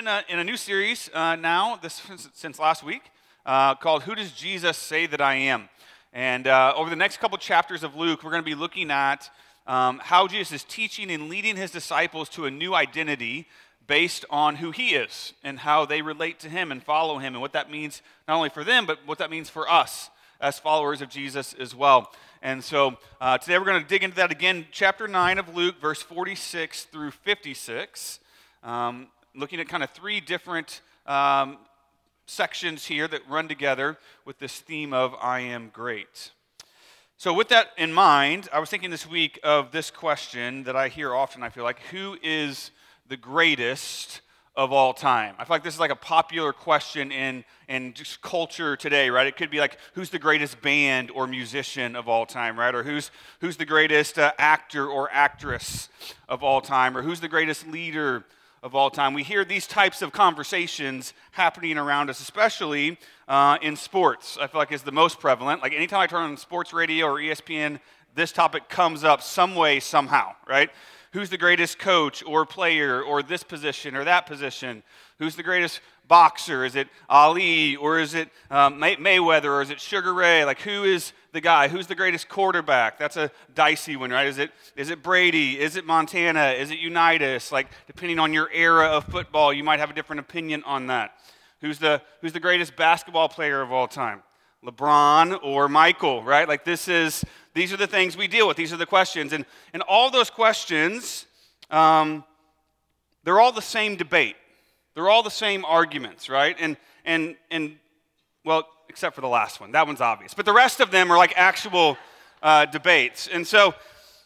in a new series now, since last week, called Who Does Jesus Say That I Am? And over the next couple chapters of Luke, we're going to be looking at how Jesus is teaching and leading his disciples to a new identity based on who he is and how they relate to him and follow him and what that means not only for them, but what that means for us as followers of Jesus as well. And so today we're going to dig into that again, chapter 9 of Luke, verse 46 through 56, looking at kind of three different sections here that run together with this theme of I am great. So with that in mind, I was thinking this week of this question that I hear often, I feel like, who is the greatest of all time? I feel like this is like a popular question in just culture today, right? It could be like, who's the greatest band or musician of all time, right? Or who's the greatest actor or actress of all time? Or who's the greatest leader of all time? We hear these types of conversations happening around us, especially in sports. I feel like it's the most prevalent. Like anytime I turn on sports radio or ESPN, this topic comes up some way, somehow, right? Who's the greatest coach or player or this position or that position? Who's the greatest boxer? Is it Ali or is it Mayweather or is it Sugar Ray? Like who is the guy? Who's the greatest quarterback? That's a dicey one, right? Is it Brady? Is it Montana? Is it Unitas? Like depending on your era of football, you might have a different opinion on that. Who's the greatest basketball player of all time? LeBron or Michael, right? Like these are the things we deal with. These are the questions. And all those questions, they're all the same debate. They're all the same arguments, right? And well, except for the last one. That one's obvious. But the rest of them are like actual debates. And so,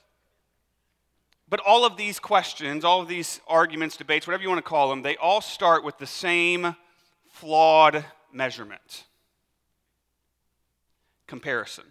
but all of these questions, all of these arguments, debates, whatever you want to call them, they all start with the same flawed measurement. Comparison.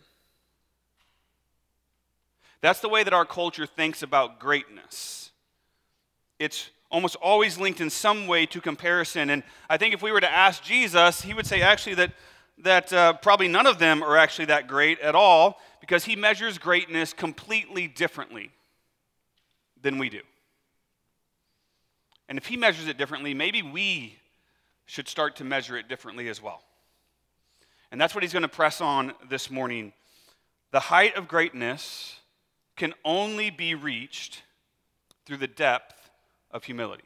That's the way that our culture thinks about greatness. It's almost always linked in some way to comparison. And I think if we were to ask Jesus, he would say actually that probably none of them are actually that great at all because he measures greatness completely differently than we do. And if he measures it differently, maybe we should start to measure it differently as well. And that's what he's going to press on this morning. The height of greatness can only be reached through the depth of humility.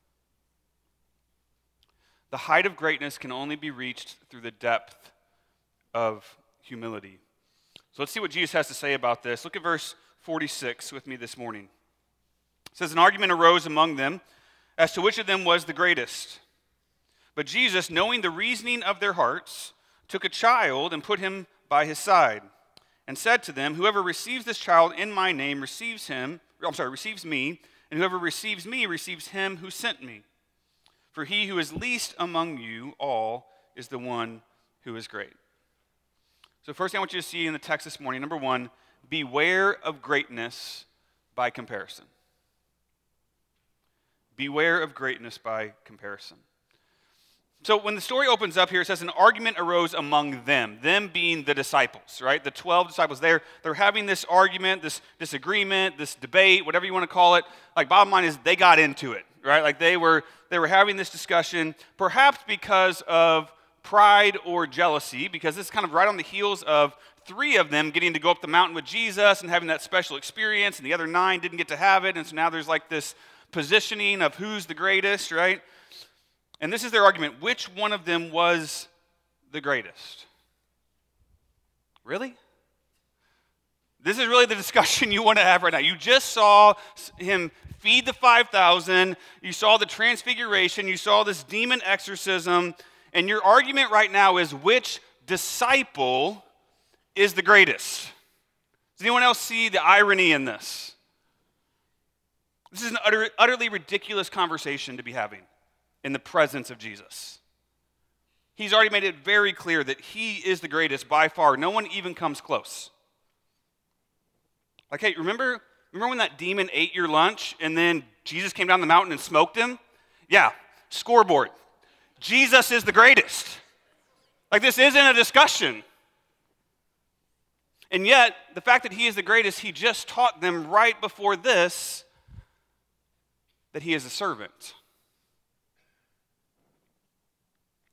The height of greatness can only be reached through the depth of humility. So let's see what Jesus has to say about this. Look at verse 46 with me this morning. It says, an argument arose among them as to which of them was the greatest. But Jesus, knowing the reasoning of their hearts, took a child and put him by his side, and said to them, whoever receives this child in my name receives me, and whoever receives me receives him who sent me. For he who is least among you all is the one who is great. So first thing I want you to see in the text this morning, number one, beware of greatness by comparison. Beware of greatness by comparison. So when the story opens up here, it says an argument arose among them being the disciples, right? The 12 disciples, they're having this argument, this disagreement, this debate, whatever you want to call it. Like bottom line is they got into it, right? Like they were having this discussion, perhaps because of pride or jealousy, because this is kind of right on the heels of 3 of them getting to go up the mountain with Jesus and having that special experience, and the other 9 didn't get to have it, and so now there's like this positioning of who's the greatest, right? And this is their argument. Which one of them was the greatest? Really? This is really the discussion you want to have right now. You just saw him feed the 5,000. You saw the transfiguration. You saw this demon exorcism. And your argument right now is which disciple is the greatest? Does anyone else see the irony in this? This is an utterly ridiculous conversation to be having in the presence of Jesus. He's already made it very clear that he is the greatest by far. No one even comes close. Like, hey, remember when that demon ate your lunch and then Jesus came down the mountain and smoked him? Yeah, scoreboard. Jesus is the greatest. Like, this isn't a discussion. And yet, the fact that he is the greatest, he just taught them right before this that he is a servant.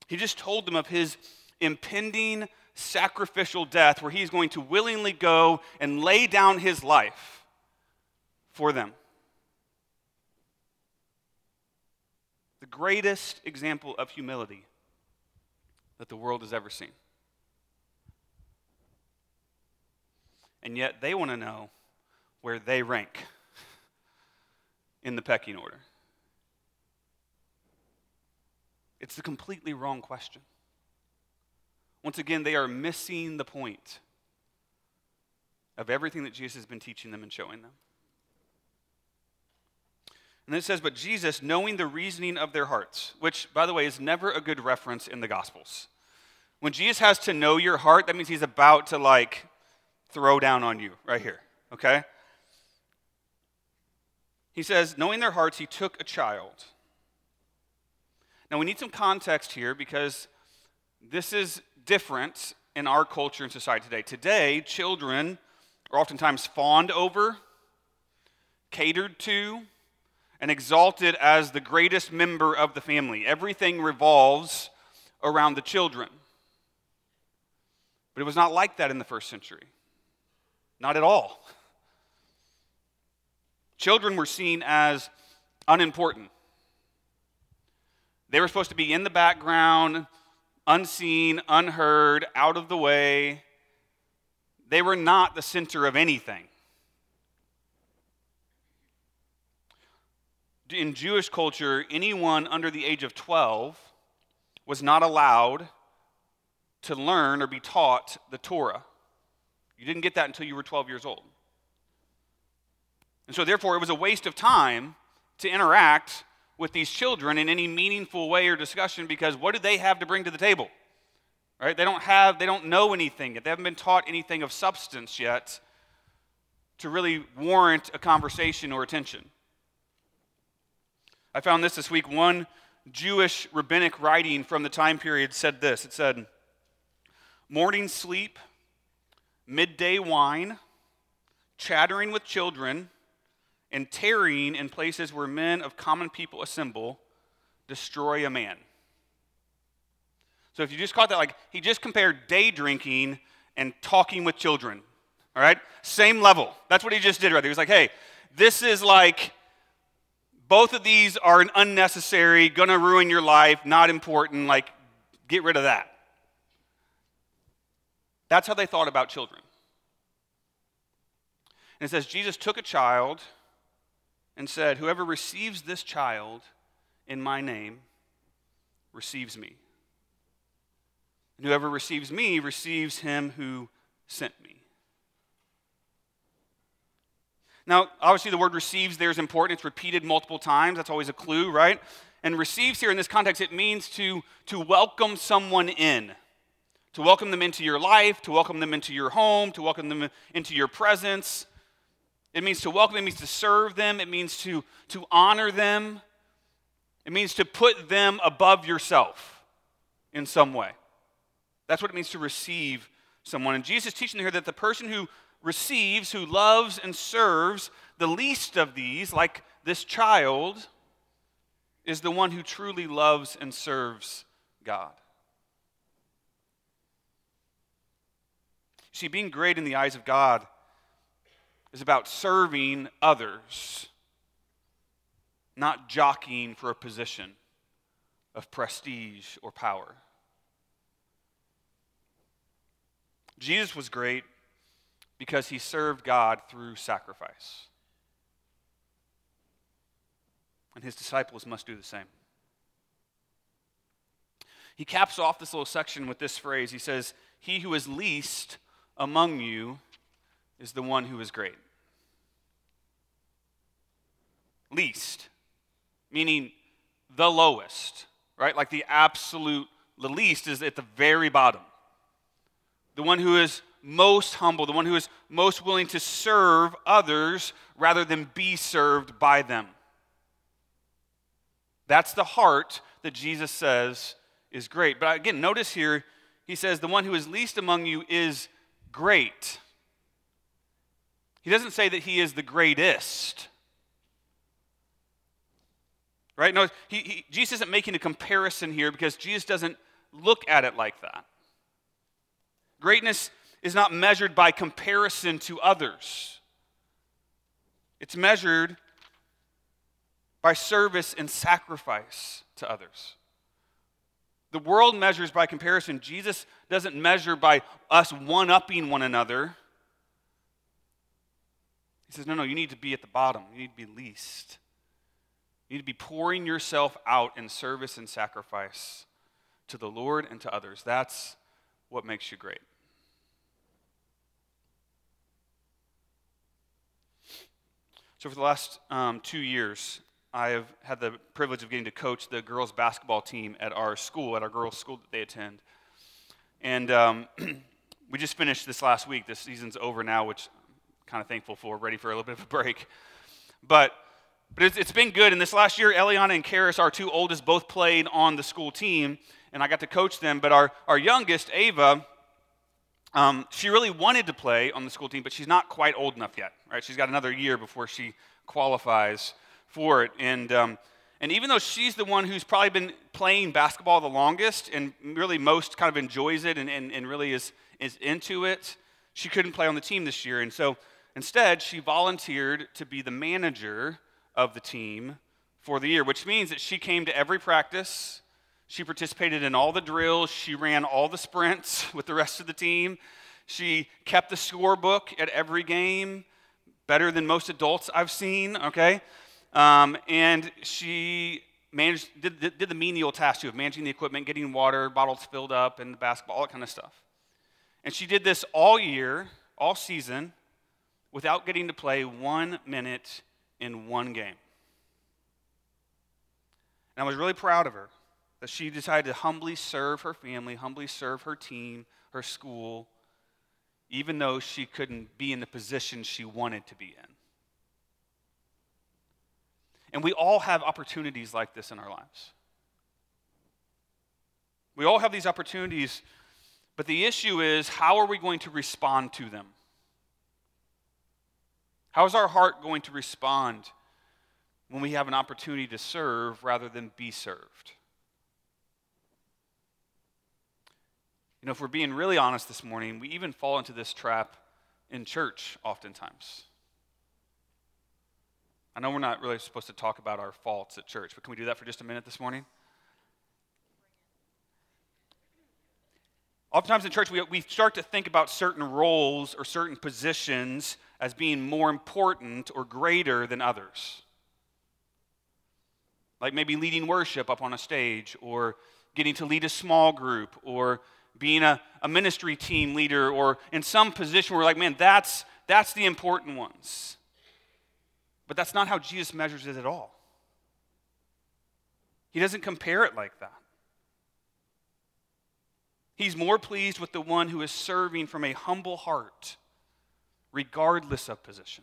He just told them of his impending sacrificial death where he's going to willingly go and lay down his life for them. The greatest example of humility that the world has ever seen. And yet they want to know where they rank in the pecking order. It's the completely wrong question. Once again, they are missing the point of everything that Jesus has been teaching them and showing them. And then it says, but Jesus, knowing the reasoning of their hearts, which, by the way, is never a good reference in the Gospels. When Jesus has to know your heart, that means he's about to, throw down on you right here, okay? He says, knowing their hearts, he took a child. Now, we need some context here because this is different in our culture and society today. Today, children are oftentimes fawned over, catered to, and exalted as the greatest member of the family. Everything revolves around the children. But it was not like that in the first century. Not at all. Children were seen as unimportant. They were supposed to be in the background, unseen, unheard, out of the way. They were not the center of anything. In Jewish culture, anyone under the age of 12 was not allowed to learn or be taught the Torah. You didn't get that until you were 12 years old. And so therefore, it was a waste of time to interact with these children in any meaningful way or discussion because what do they have to bring to the table? Right? They don't know anything yet. They haven't been taught anything of substance yet to really warrant a conversation or attention. I found this week. One Jewish rabbinic writing from the time period said this. It said, morning sleep, midday wine, chattering with children, and tarrying in places where men of common people assemble destroy a man. So if you just caught that, he just compared day drinking and talking with children. All right? Same level. That's what he just did right there. He was like, hey, this is both of these are an unnecessary, gonna ruin your life, not important, get rid of that. That's how they thought about children. And it says, Jesus took a child and said, whoever receives this child in my name receives me. And whoever receives me receives him who sent me. Now, obviously the word receives there is important. It's repeated multiple times. That's always a clue, right? And receives here in this context, it means to welcome someone in. To welcome them into your life, to welcome them into your home, to welcome them into your presence. It means to welcome them, it means to serve them, it means to honor them. It means to put them above yourself in some way. That's what it means to receive someone. And Jesus is teaching here that the person who receives, who loves and serves the least of these, like this child, is the one who truly loves and serves God. See, being great in the eyes of God is about serving others, not jockeying for a position of prestige or power. Jesus was great because he served God through sacrifice. And his disciples must do the same. He caps off this little section with this phrase. He says, he who is least among you is the one who is great. Least, meaning the lowest, right? The least is at the very bottom. The one who is most humble, the one who is most willing to serve others rather than be served by them. That's the heart that Jesus says is great. But again, notice here, he says the one who is least among you is great. He doesn't say that he is the greatest. Right? No, Jesus isn't making a comparison here because Jesus doesn't look at it like that. Greatness is not measured by comparison to others. It's measured by service and sacrifice to others. The world measures by comparison. Jesus doesn't measure by us one-upping one another. He says, no, you need to be at the bottom. You need to be least. You need to be pouring yourself out in service and sacrifice to the Lord and to others. That's what makes you great. So for the last 2 years, I have had the privilege of getting to coach the girls' basketball team at our school, at our girls' school that they attend. And we just finished this last week. This season's over now, which I'm kind of thankful for, ready for a little bit of a break. But it's been good. And this last year, Eliana and Karis, our two oldest, both played on the school team, and I got to coach them. But our youngest, Ava, she really wanted to play on the school team, but she's not quite old enough yet, right? She's got another year before she qualifies for it. And even though she's the one who's probably been playing basketball the longest and really most kind of enjoys it and really is into it, she couldn't play on the team this year. And so instead, she volunteered to be the manager of the team for the year, which means that she came to every practice. She participated in all the drills. She ran all the sprints with the rest of the team. She kept the scorebook at every game, better than most adults I've seen, okay? And she did the menial task too of managing the equipment, getting water bottles filled up, and the basketball, all that kind of stuff. And she did this all year, all season, without getting to play 1 minute in one game. And I was really proud of her that she decided to humbly serve her family, humbly serve her team, her school, even though she couldn't be in the position she wanted to be in. And we all have opportunities like this in our lives. We all have these opportunities, but the issue is, how are we going to respond to them? How is our heart going to respond when we have an opportunity to serve rather than be served? You know, if we're being really honest this morning, we even fall into this trap in church oftentimes. I know we're not really supposed to talk about our faults at church, but can we do that for just a minute this morning? Oftentimes in church, we start to think about certain roles or certain positions as being more important or greater than others. Like maybe leading worship up on a stage, or getting to lead a small group, or being a ministry team leader, or in some position where we're like, man, that's the important ones. But that's not how Jesus measures it at all. He doesn't compare it like that. He's more pleased with the one who is serving from a humble heart, regardless of position.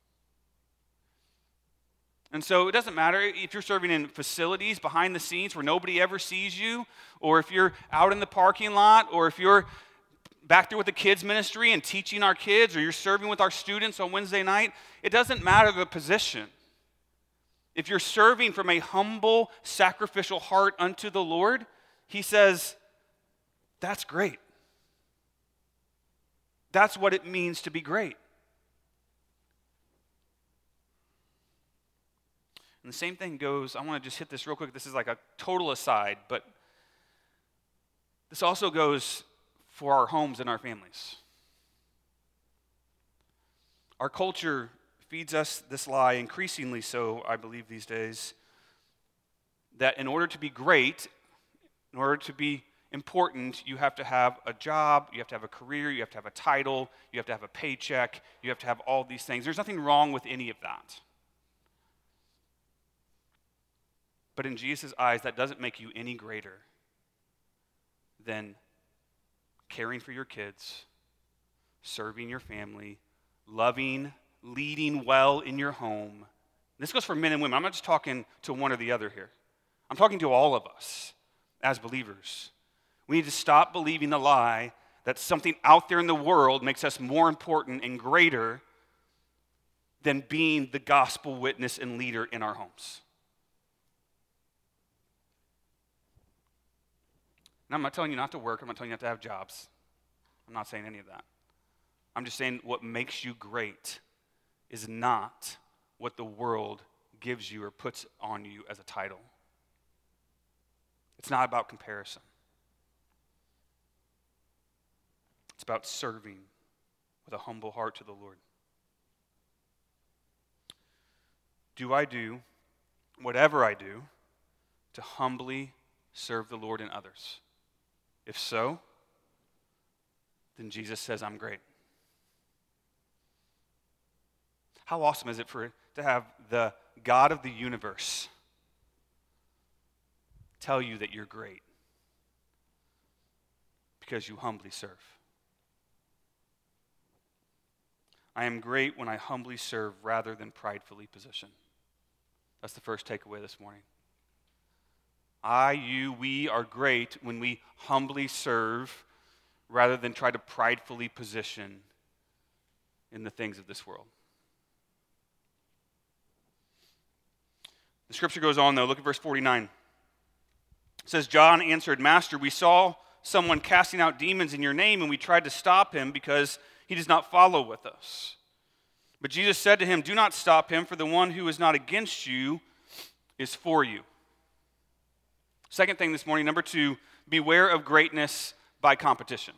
And so it doesn't matter if you're serving in facilities behind the scenes where nobody ever sees you, or if you're out in the parking lot, or if you're back there with the kids ministry and teaching our kids, or you're serving with our students on Wednesday night. It doesn't matter the position. If you're serving from a humble, sacrificial heart unto the Lord, he says, that's great. That's what it means to be great. And the same thing goes, I want to just hit this real quick. This is like a total aside, but this also goes for our homes and our families. Our culture feeds us this lie, increasingly so, I believe, these days, that in order to be great, in order to be important, you have to have a job, you have to have a career, you have to have a title, you have to have a paycheck, you have to have all these things. There's nothing wrong with any of that. But in Jesus' eyes, that doesn't make you any greater than caring for your kids, serving your family, loving, leading well in your home. This goes for men and women. I'm not just talking to one or the other here. I'm talking to all of us as believers. We need to stop believing the lie that something out there in the world makes us more important and greater than being the gospel witness and leader in our homes. And I'm not telling you not to work. I'm not telling you not to have jobs. I'm not saying any of that. I'm just saying what makes you great is not what the world gives you or puts on you as a title. It's not about comparison. It's about serving with a humble heart to the Lord. Do I do whatever I do to humbly serve the Lord and others? If so, then Jesus says, I'm great. How awesome is it to have the God of the universe tell you that you're great because you humbly serve? I am great when I humbly serve rather than pridefully position. That's the first takeaway this morning. We are great when we humbly serve rather than try to pridefully position in the things of this world. The scripture goes on, though. Look at verse 49. It says, John answered, Master, we saw someone casting out demons in your name, and we tried to stop him because he does not follow with us. But Jesus said to him, do not stop him, for the one who is not against you is for you. Second thing this morning, number 2, beware of greatness by competition.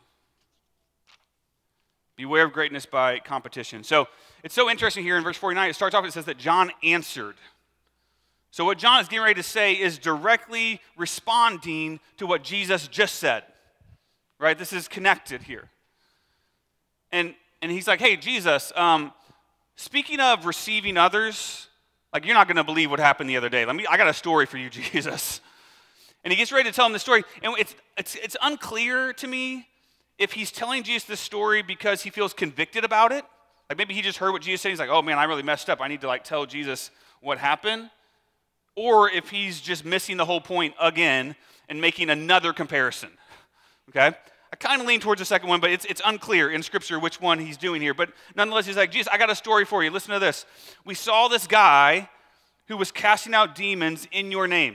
Beware of greatness by competition. So it's so interesting here in verse 49. It starts off, it says that John answered. So what John is getting ready to say is directly responding to what Jesus just said. Right? This is connected here. And he's like, hey, Jesus, speaking of receiving others, like you're not going to believe what happened the other day. I got a story for you, Jesus. And he gets ready to tell him the story. And it's unclear to me if he's telling Jesus this story because he feels convicted about it. Like maybe he just heard what Jesus said. He's like, oh man, I really messed up. I need to tell Jesus what happened. Or if he's just missing the whole point again and making another comparison. Okay? I kind of lean towards the second one, but it's unclear in Scripture which one he's doing here. But nonetheless, he's like, Jesus, I got a story for you. Listen to this. We saw this guy who was casting out demons in your name.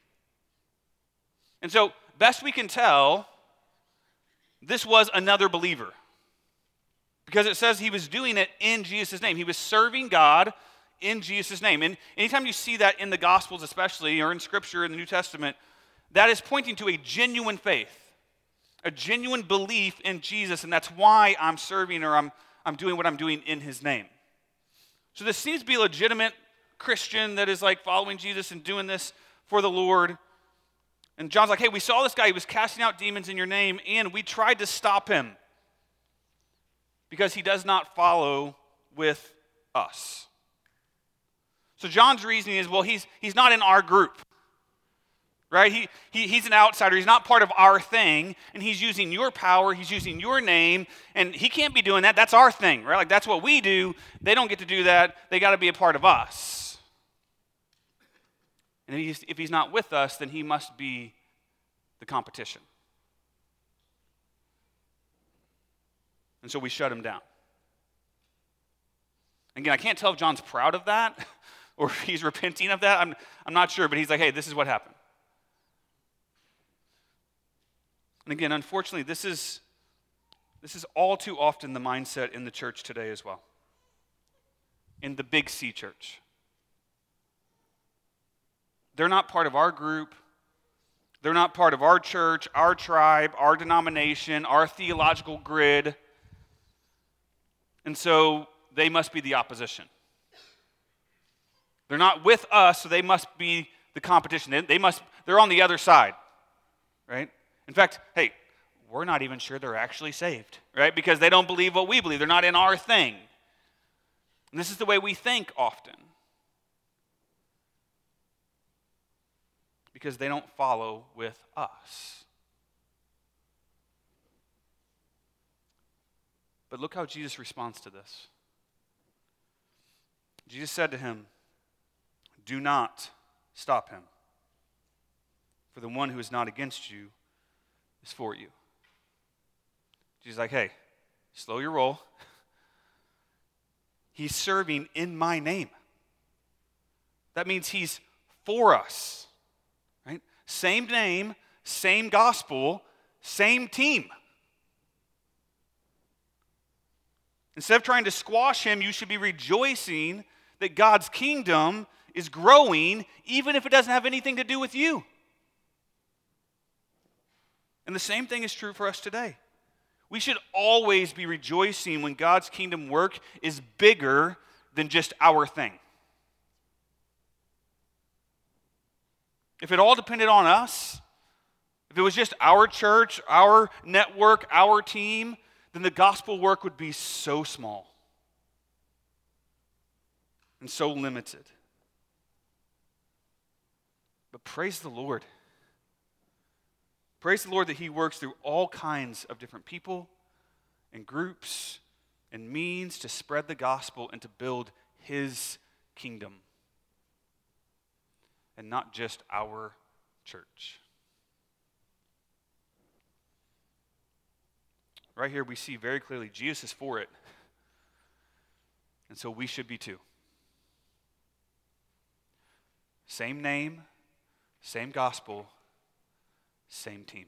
And so, best we can tell, this was another believer. Because it says he was doing it in Jesus' name. He was serving God in Jesus' name. And anytime you see that in the Gospels especially, or in Scripture in the New Testament, that is pointing to a genuine faith, a genuine belief in Jesus, and that's why I'm serving or I'm doing what I'm doing in his name. So this seems to be a legitimate Christian that is following Jesus and doing this for the Lord. And John's like, hey, we saw this guy, he was casting out demons in your name, and we tried to stop him because he does not follow with us. So John's reasoning is, well, he's not in our group, right? He's an outsider. He's not part of our thing, and he's using your power. He's using your name, and he can't be doing that. That's our thing, right? That's what we do. They don't get to do that. They got to be a part of us. And if he's not with us, then he must be the competition. And so we shut him down. Again, I can't tell if John's proud of that or if he's repenting of that. I'm not sure, but he's like, hey, this is what happened. And again, unfortunately, this is all too often the mindset in the church today as well. In the Big C church. They're not part of our group. They're not part of our church, our tribe, our denomination, our theological grid. And so they must be the opposition. They're not with us, so they must be the competition. They're on the other side, right? In fact, hey, we're not even sure they're actually saved, right? Because they don't believe what we believe. They're not in our thing. And this is the way we think often. Because they don't follow with us. But look how Jesus responds to this. Jesus said to him, do not stop him, for the one who is not against you is for you. Jesus is like, hey, slow your roll. He's serving in my name. That means he's for us, right? Same name, same gospel, Same team. Instead of trying to squash him, you should be rejoicing that God's kingdom is growing, even if it doesn't have anything to do with you. And the same thing is true for us today. We should always be rejoicing when God's kingdom work is bigger than just our thing. If it all depended on us, if it was just our church, our network, our team, then the gospel work would be so small and so limited. But praise the Lord. Praise the Lord that he works through all kinds of different people and groups and means to spread the gospel and to build his kingdom. And not just our church. Right here we see very clearly Jesus is for it. And so we should be too. Same name, same gospel, same team.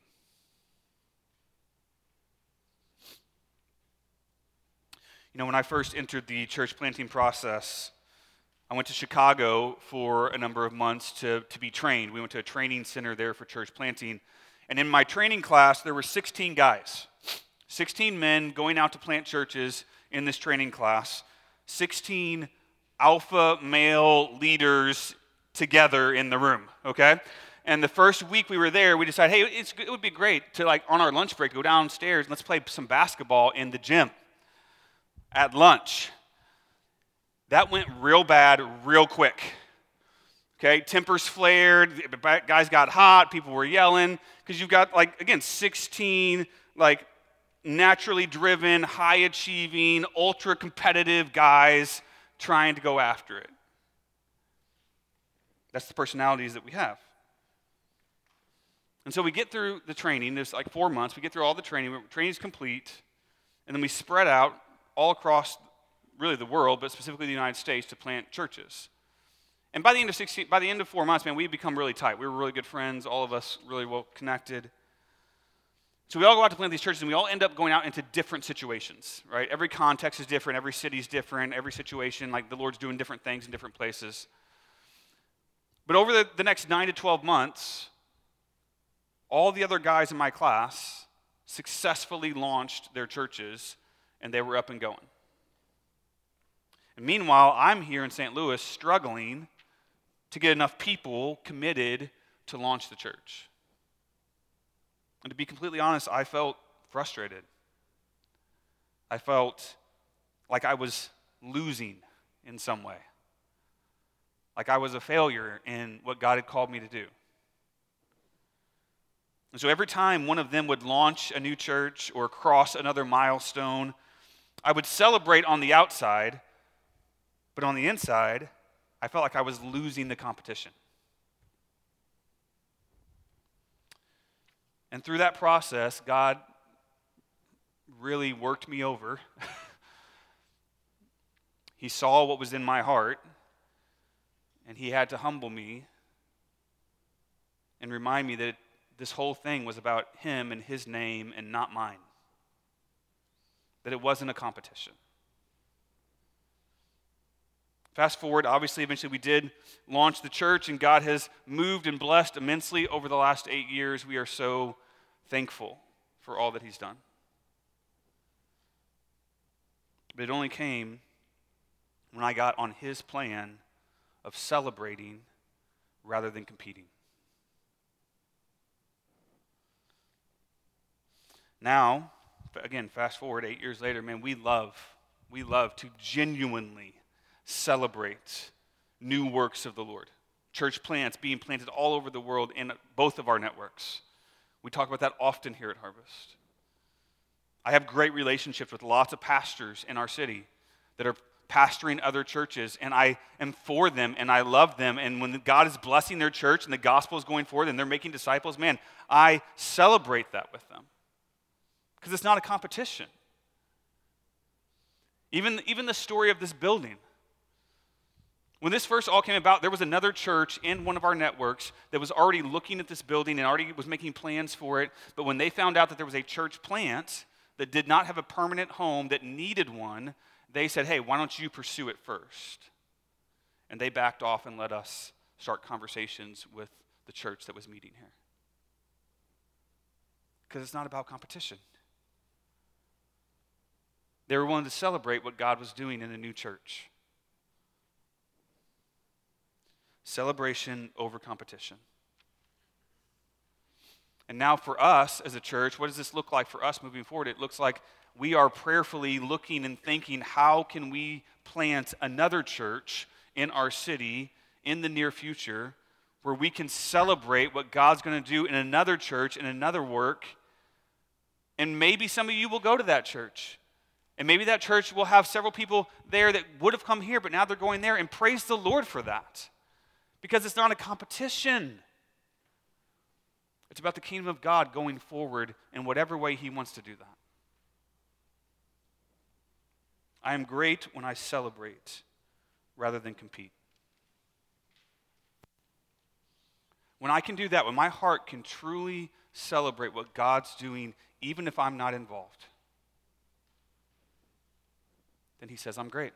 You know, when I first entered the church planting process, I went to Chicago for a number of months to be trained. We went to a training center there for church planting. And in my training class, there were 16 guys. 16 men going out to plant churches in this training class. 16 alpha male leaders together in the room, okay? And the first week we were there, we decided, hey, it would be great to, like, on our lunch break, go downstairs and let's play some basketball in the gym at lunch. That went real bad real quick. Okay, tempers flared, guys got hot, people were yelling, because you've got, like, again, 16, like, naturally driven, high-achieving, ultra-competitive guys trying to go after it. That's the personalities that we have. And so we get through the training. There's like 4 months. We get through all the training. Training's complete. And then we spread out all across really the world, but specifically the United States, to plant churches. And by the end of 4 months, man, we had become really tight. We were really good friends, all of us really well connected. So we all go out to plant these churches, and we all end up going out into different situations, right? Every context is different, every city is different, every situation, like the Lord's doing different things in different places. But over the next 9 to 12 months, all the other guys in my class successfully launched their churches, and they were up and going. And meanwhile, I'm here in St. Louis struggling to get enough people committed to launch the church. And to be completely honest, I felt frustrated. I felt like I was losing in some way. Like I was a failure in what God had called me to do. And so every time one of them would launch a new church or cross another milestone, I would celebrate on the outside, but on the inside, I felt like I was losing the competition. And through that process, God really worked me over. He saw what was in my heart, and he had to humble me and remind me that this whole thing was about him and his name and not mine. That it wasn't a competition. Fast forward, obviously, eventually we did launch the church, and God has moved and blessed immensely over the last 8 years. We are so thankful for all that he's done. But it only came when I got on his plan of celebrating rather than competing. Now, again, fast forward 8 years later, man, we love to genuinely celebrate new works of the Lord. Church plants being planted all over the world in both of our networks. We talk about that often here at Harvest. I have great relationships with lots of pastors in our city that are pastoring other churches, and I am for them, and I love them, and when God is blessing their church and the gospel is going forward and they're making disciples, man, I celebrate that with them. Because it's not a competition. Even the story of this building. When this first all came about, there was another church in one of our networks that was already looking at this building and already was making plans for it. But when they found out that there was a church plant that did not have a permanent home that needed one, they said, hey, why don't you pursue it first? And they backed off and let us start conversations with the church that was meeting here. Because it's not about competition. They were willing to celebrate what God was doing in a new church. Celebration over competition. And now for us as a church, what does this look like for us moving forward? It looks like we are prayerfully looking and thinking, how can we plant another church in our city in the near future where we can celebrate what God's going to do in another church, in another work. And maybe some of you will go to that church. And maybe that church will have several people there that would have come here, but now they're going there, and praise the Lord for that. Because it's not a competition. It's about the kingdom of God going forward in whatever way He wants to do that. I am great when I celebrate rather than compete. When I can do that, when my heart can truly celebrate what God's doing, even if I'm not involved, then He says, I'm great.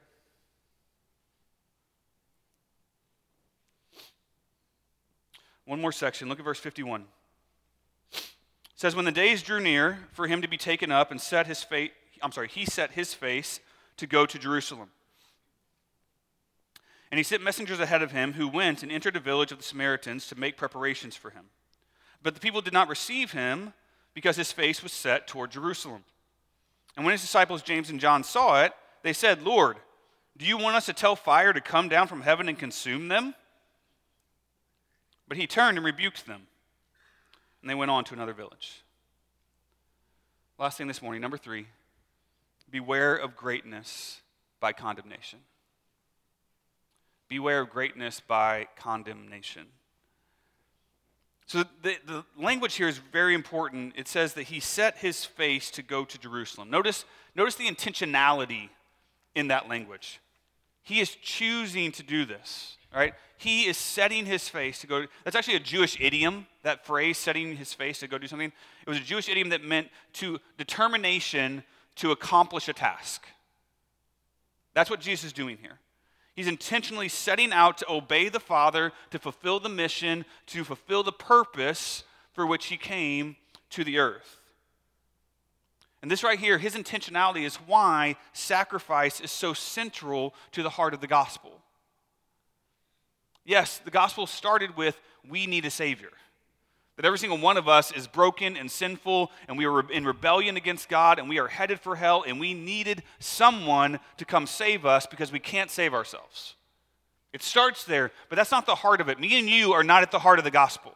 One more section. Look at verse 51. It says, when the days drew near for Him to be taken up and He set His face to go to Jerusalem. And He sent messengers ahead of Him who went and entered a village of the Samaritans to make preparations for Him. But the people did not receive Him because His face was set toward Jerusalem. And when His disciples James and John saw it, they said, Lord, do you want us to tell fire to come down from heaven and consume them? But He turned and rebuked them, and they went on to another village. Last thing this morning, number 3, beware of greatness by condemnation. Beware of greatness by condemnation. So the language here is very important. It says that He set His face to go to Jerusalem. Notice the intentionality in that language. He is choosing to do this, right? He is setting His face to go. That's actually a Jewish idiom, that phrase, setting His face to go do something. It was a Jewish idiom that meant determination to accomplish a task. That's what Jesus is doing here. He's intentionally setting out to obey the Father, to fulfill the mission, to fulfill the purpose for which He came to the earth. And this right here, His intentionality is why sacrifice is so central to the heart of the gospel. Yes, the gospel started with, we need a Savior. That every single one of us is broken and sinful, and we are in rebellion against God, and we are headed for hell, and we needed someone to come save us because we can't save ourselves. It starts there, but that's not the heart of it. Me and you are not at the heart of the gospel.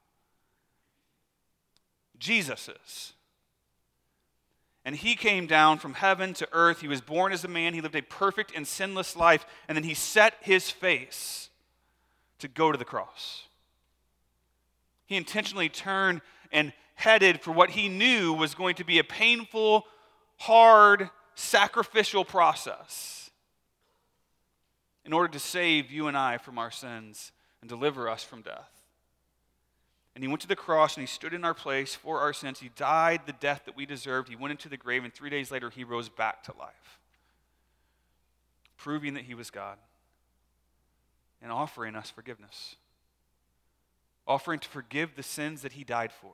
Jesus is. And He came down from heaven to earth. He was born as a man. He lived a perfect and sinless life, and then He set His face to go to the cross. He intentionally turned and headed for what He knew was going to be a painful, hard, sacrificial process in order to save you and I from our sins and deliver us from death. And He went to the cross and He stood in our place for our sins. He died the death that we deserved. He went into the grave, and 3 days later He rose back to life, proving that He was God and offering us forgiveness. Offering to forgive the sins that He died for.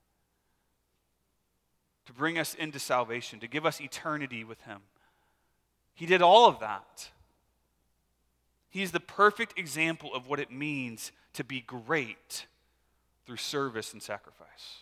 To bring us into salvation, to give us eternity with Him. He did all of that. He's the perfect example of what it means to be great through service and sacrifice.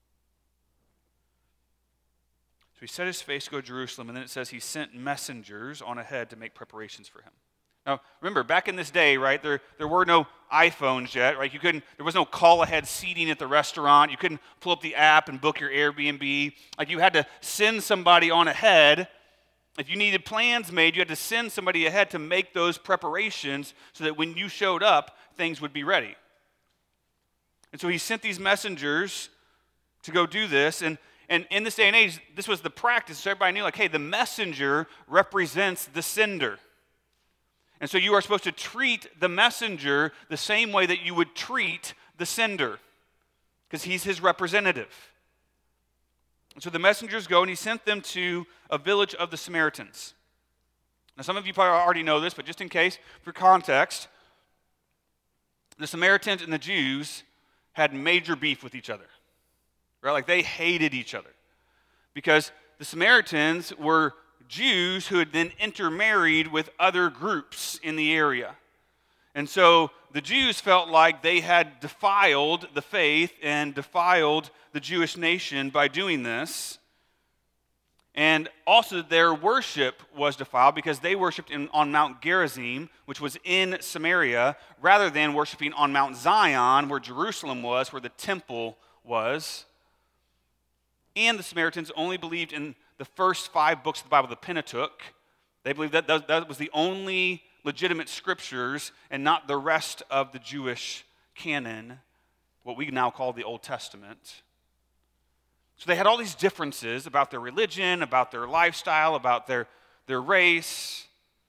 So He set His face to go to Jerusalem, and then it says He sent messengers on ahead to make preparations for Him. Now, remember, back in this day, right, there were no iPhones yet, right? There was no call-ahead seating at the restaurant. You couldn't pull up the app and book your Airbnb. Like, you had to send somebody on ahead. If you needed plans made, you had to send somebody ahead to make those preparations so that when you showed up, things would be ready. And so He sent these messengers to go do this, and in this day and age, this was the practice, so everybody knew, like, hey, the messenger represents the sender. And so you are supposed to treat the messenger the same way that you would treat the sender, because he's his representative. And so the messengers go, and he sent them to a village of the Samaritans. Now, some of you probably already know this, but just in case, for context, the Samaritans and the Jews had major beef with each other. Right? Like, they hated each other. Because the Samaritans were Jews who had then intermarried with other groups in the area. And so the Jews felt like they had defiled the faith and defiled the Jewish nation by doing this. And also their worship was defiled because they worshiped on Mount Gerizim, which was in Samaria, rather than worshiping on Mount Zion, where Jerusalem was, where the temple was. And the Samaritans only believed in the first 5 books of the Bible, the Pentateuch. They believed that was the only legitimate scriptures and not the rest of the Jewish canon, what we now call the Old Testament. So they had all these differences about their religion, about their lifestyle, about their race.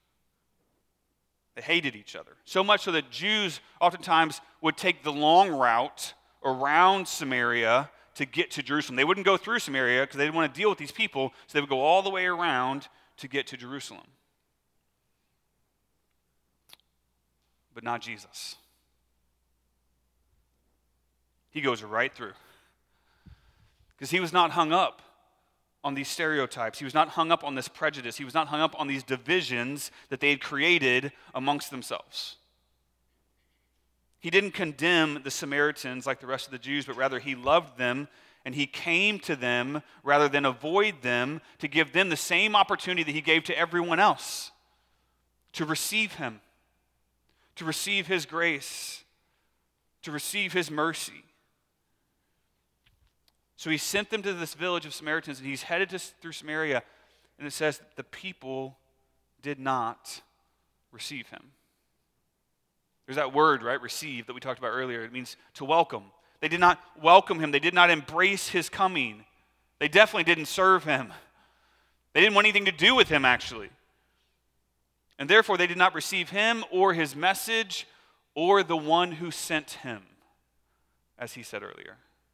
They hated each other. So much so that Jews oftentimes would take the long route around Samaria to get to Jerusalem. They wouldn't go through Samaria because they didn't want to deal with these people, so they would go all the way around to get to Jerusalem. But not Jesus. He goes right through. Because he was not hung up on these stereotypes. He was not hung up on this prejudice. He was not hung up on these divisions that they had created amongst themselves. He didn't condemn the Samaritans like the rest of the Jews, but rather he loved them, and he came to them rather than avoid them to give them the same opportunity that he gave to everyone else, to receive him, to receive his grace, to receive his mercy. So he sent them to this village of Samaritans, and he's headed through Samaria, and it says that the people did not receive him. There's that word, right, receive, that we talked about earlier. It means to welcome. They did not welcome him. They did not embrace his coming. They definitely didn't serve him. They didn't want anything to do with him, actually. And therefore, they did not receive him or his message or the one who sent him, as he said earlier.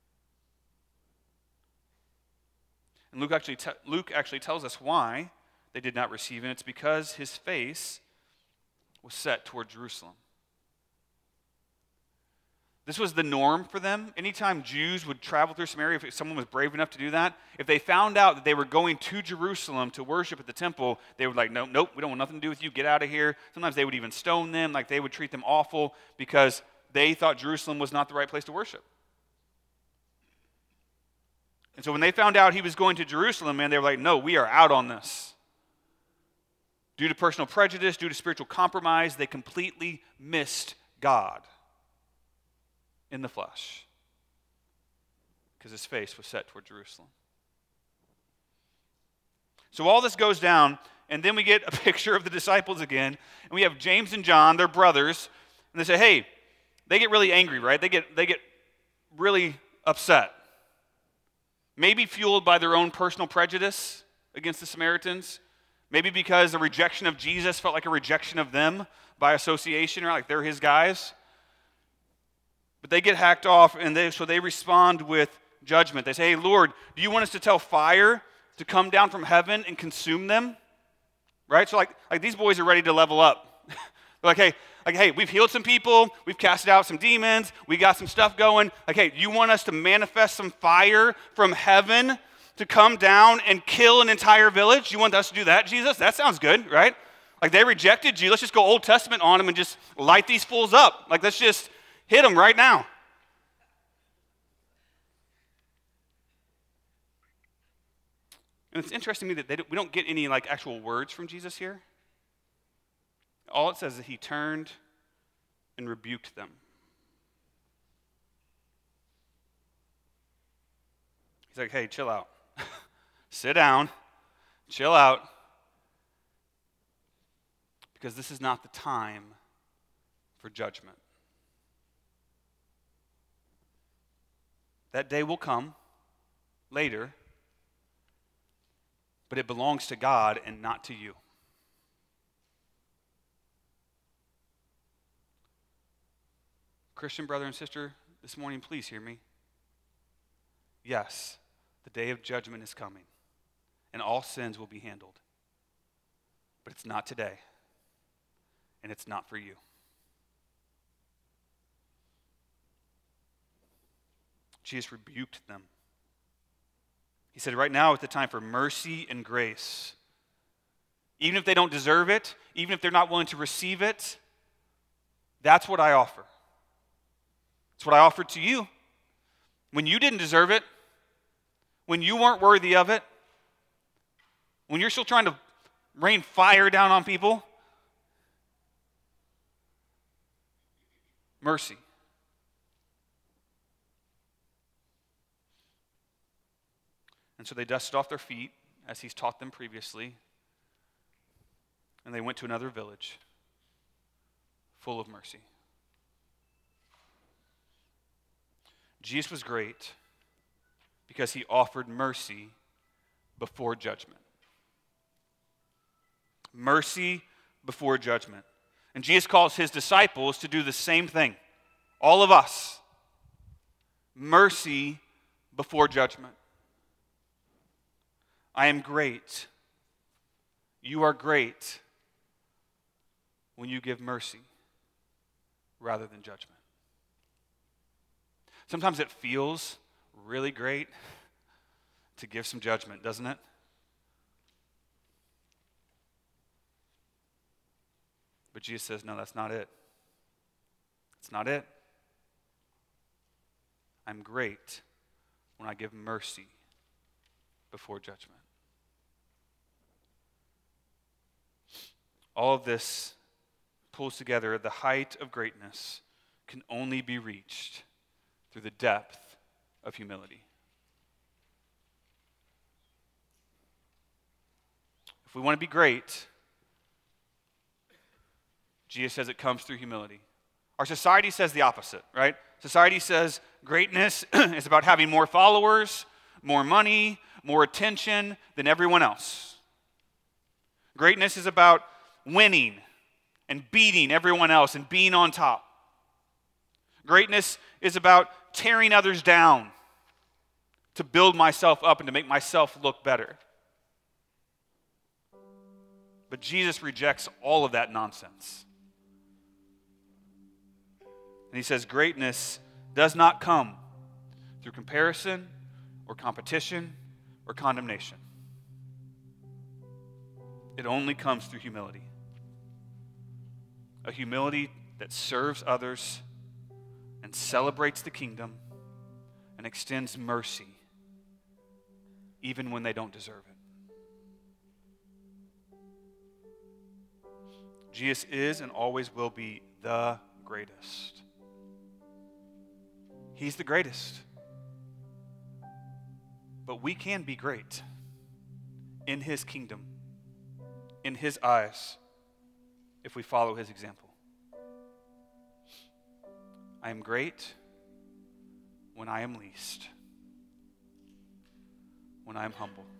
And Luke actually tells us why they did not receive him. It's because his face was set toward Jerusalem. This was the norm for them. Anytime Jews would travel through Samaria, if someone was brave enough to do that, if they found out that they were going to Jerusalem to worship at the temple, they would nope, we don't want nothing to do with you, get out of here. Sometimes they would even stone them, like they would treat them awful because they thought Jerusalem was not the right place to worship. And so when they found out he was going to Jerusalem, man, they were like, no, we are out on this. Due to personal prejudice, due to spiritual compromise, they completely missed God in the flesh because his face was set toward Jerusalem. So all this goes down, and then we get a picture of the disciples again, and we have James and John, their brothers, and they say, hey, they get really angry, right? They get really upset. Maybe fueled by their own personal prejudice against the Samaritans. Maybe because the rejection of Jesus felt like a rejection of them by association, or like they're his guys. But they get hacked off, and so they respond with judgment. They say, hey, Lord, do you want us to tell fire to come down from heaven and consume them? Right? So like these boys are ready to level up. They're like, hey, we've healed some people, we've casted out some demons, we got some stuff going. Like, hey, you want us to manifest some fire from heaven to come down and kill an entire village? You want us to do that, Jesus? That sounds good, right? Like, they rejected you. Let's just go Old Testament on them and just light these fools up. Like, let's just hit them right now. And it's interesting to me that we don't get any like actual words from Jesus here. All it says is that he turned and rebuked them. He's like, hey, chill out. Sit down. Chill out. Because this is not the time for judgment. That day will come later, but it belongs to God and not to you. Christian brother and sister, this morning, please hear me. Yes, the day of judgment is coming, and all sins will be handled. But it's not today, and it's not for you. Jesus rebuked them. He said, right now is the time for mercy and grace. Even if they don't deserve it, even if they're not willing to receive it, that's what I offer. It's what I offered to you. When you didn't deserve it, when you weren't worthy of it, when you're still trying to rain fire down on people, mercy. And so they dusted off their feet, as he's taught them previously, and they went to another village full of mercy. Jesus was great because he offered mercy before judgment. Mercy before judgment. And Jesus calls his disciples to do the same thing. All of us. Mercy before judgment. I am great. You are great when you give mercy rather than judgment. Sometimes it feels really great to give some judgment, doesn't it? But Jesus says, no, that's not it. It's not it. I'm great when I give mercy before judgment. All of this pulls together the height of greatness can only be reached through the depth of humility. If we want to be great, Jesus says it comes through humility. Our society says the opposite, right? Society says greatness is about having more followers, more money, more attention than everyone else. Greatness is about winning and beating everyone else and being on top. Greatness is about tearing others down to build myself up and to make myself look better. But Jesus rejects all of that nonsense. And he says greatness does not come through comparison or competition or condemnation. It only comes through humility. A humility that serves others and celebrates the kingdom and extends mercy even when they don't deserve it. Jesus is and always will be the greatest. He's the greatest. But we can be great in his kingdom, in his eyes, if we follow his example. I am great when I am least, when I am humble.